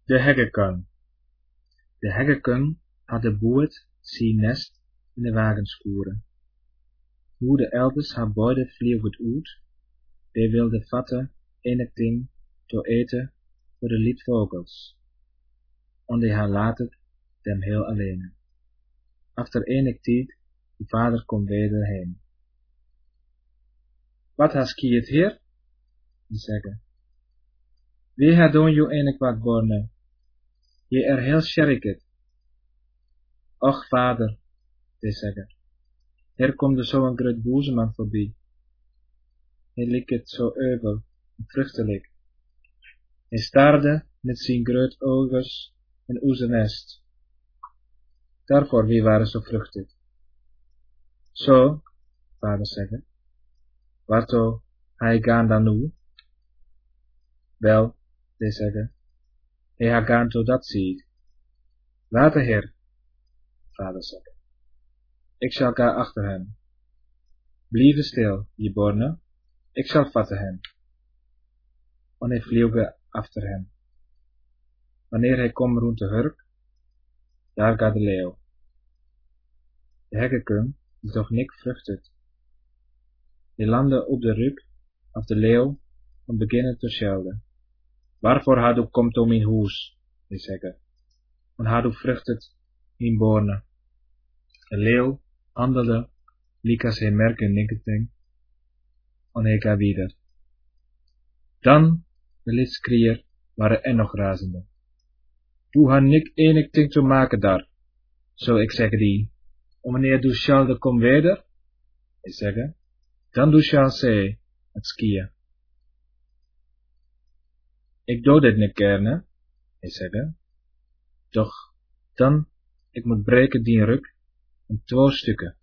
De heggekung. De heggekung had de boert zijn nest in de wagenskoeren. Hoe de elders haar beide vliegt uit, die wilde vatten enig ding te eten voor de lietvogels. En die haar later dem heel alleen. Achter enig tijd, de vader komt weder heen. Wat hast je het hier? Die zeggen. Wie had doen je enig wat borne? Je er heel scherriket. Och vader, die zeggen. Hier komt er zo'n groot boezeman voorbij. Hij liep het zo euvel en vruchtelijk. Hij staarde met zijn groot oogers in onze nest. Daarvoor wie waren zo vruchtig. Zo, vader zeggen. Waartoe hij gaan dan nu? Wel, die zeggen. Hij gaat gaan tot dat ziet. Later heer, vader zeggen. Ik zal gaan achter hem. Blijf stil, je borne. Ik zal vatten hem. En hij vliegen achter hem. Wanneer hij komt rond de hurk, daar gaat de leeuw. De heggekung is toch niet vruchtig. Die landen op de rug af de leeuw en beginnen te schelden. Waarvoor had u komt om in huis, die zeggen. En had u vruchtet in borne. De leeuw handelde, liek als hij merken niks en hij gaat weer. Dan, de lidskrier, waren er nog razende. Du had niet enig ding te maken daar, zo ik zeg die. En wanneer du schalde kom weder, ik zeggen, dan du shall say, het skiën. Ik doe dit niet gerne, ik zeggen, doch dan, ik moet breken die rug in 2 stukken.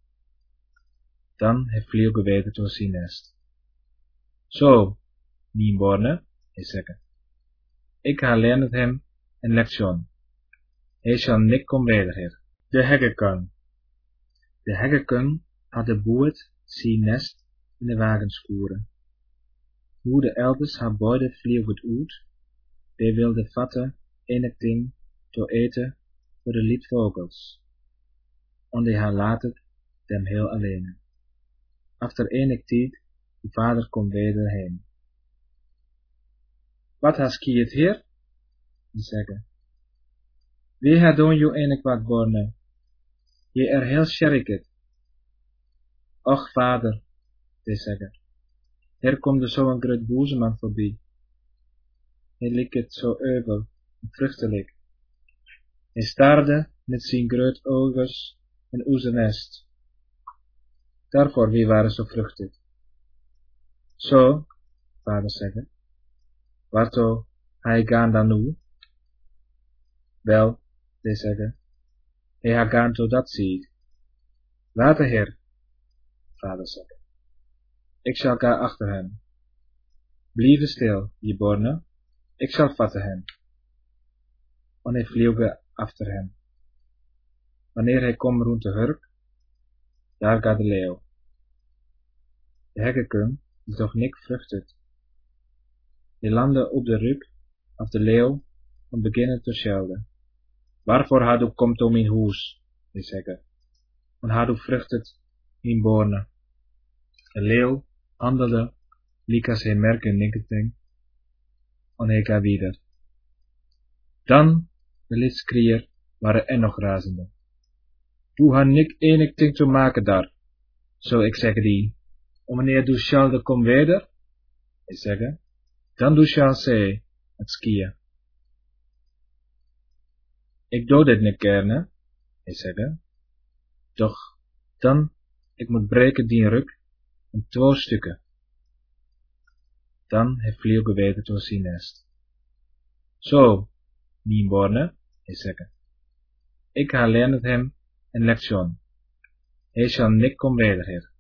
Dan hij vliegen weder door zijn nest. Zo, mijn borne, ik zeggen. Ik ha leernet hem een lektion. Hij zal niet kom weder hier. De heggekung. De heggekung had de boert zijn nest in de wagenskoeren. Hoe de elders haar beide vliegt uit, die wilde vatten enig ding te eten voor de lietvogels. En die haar later dem heel alleen. Achter enig tijd, de vader komt weder heen. Wat hast je het hier? Die zeggen. Wie had doen je enig wat borne? Je er heel scherriket. Och vader, die zeggen. Hier komt er zo'n groot boezeman voorbij. Hij liep het zo euvel en vruchtelijk. Hij staarde met zijn groot oogers in onze nest. Daarvoor wie waren zo vruchtig. Zo, vader zeggen. Waartoe hij gaan dan nu? Wel, die zeggen. Hij gaat gaan tot dat ziet. Later heer, vader zeggen. Ik zal gaan achter hem. Blijf stil, je borne. Ik zal vatten hem. En hij vliegen achter hem. Wanneer hij komt rond de hurk, daar gaat de leeuw. De heggekung is toch niet vruchtig. Die landen op de rug af de leeuw en beginnen te schelden. Waarvoor had u komt om in huis, die zeggen. En had u vruchtet in borne. De leeuw handelde, liek als hij merken niks en hij gaat weer. Dan, de lidskrier, waren er nog razende. Du had niet enig ding te maken daar, zo ik zeg die. En wanneer du schalde kom weder, ik zeggen, dan du shall say, het skiën. Ik doe dit niet gerne, ik zeggen, doch dan, ik moet breken die rug in 2 stukken. Dan hij vliegen weder door zijn nest. Zo, mijn borne, ik zeggen. Ik ha leernet hem een lektion. Hij zal niet kom weder hier.